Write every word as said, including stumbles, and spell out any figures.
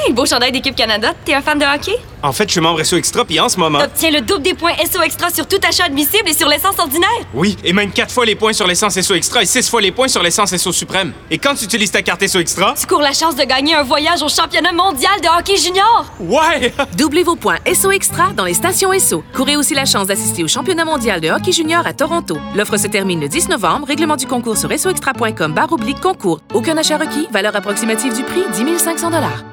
Hey, beau chandail d'équipe Canada. T'es un fan de hockey? En fait, je suis membre S O Extra, puis en ce moment... T'obtiens le double des points S O Extra sur tout achat admissible et sur l'essence ordinaire. Oui, et même quatre fois les points sur l'essence S O Extra et six fois les points sur l'essence S O Suprême. Et quand tu utilises ta carte S O Extra... Tu cours la chance de gagner un voyage au championnat mondial de hockey junior. Ouais! Doublez vos points S O Extra dans les stations S O. Courez aussi la chance d'assister au championnat mondial de hockey junior à Toronto. L'offre se termine le dix novembre. Règlement du concours sur soextra point com barre oblique concours. Aucun achat requis. Valeur approximative du prix, dix mille cinq cents dollars.